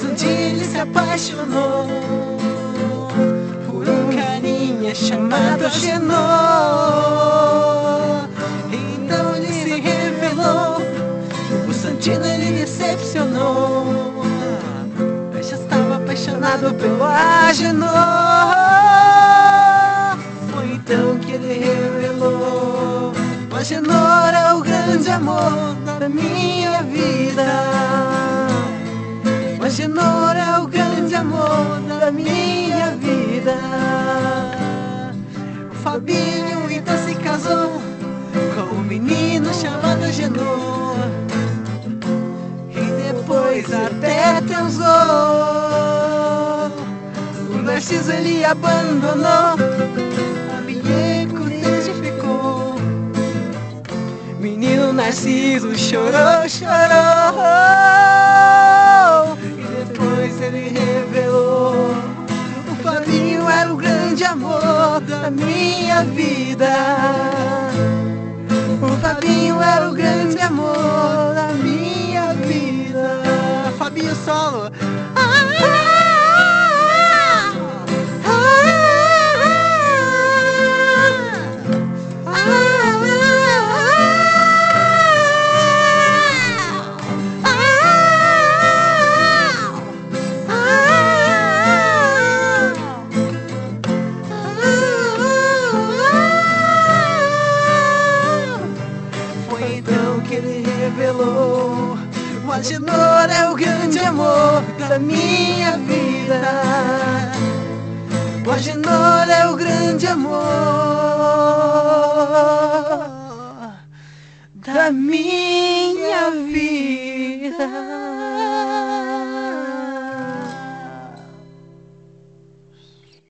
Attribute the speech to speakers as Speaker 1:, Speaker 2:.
Speaker 1: Um dia ele se apaixonou por um carinha chamado Agenor. Então ele se revelou, o Santino ele decepcionou. Já estava apaixonado pelo Agenor. Foi então que ele revelou: o Agenor é o grande amor da minha vida. O Agenor é o grande amor da minha vida. O Fabinho então se casou com um menino chamado Agenor, e depois até transou. O Narciso ele abandonou, a Bieco testificou. Menino Narciso chorou, chorou. E depois ele revelou: o Fabinho era o grande amor da minha vida. O Fabinho era o grande amor da minha vida. Fabinho solo. Foi então que ele revelou: o Agenor é o grande amor da minha vida. O Agenor é o grande amor da minha vida.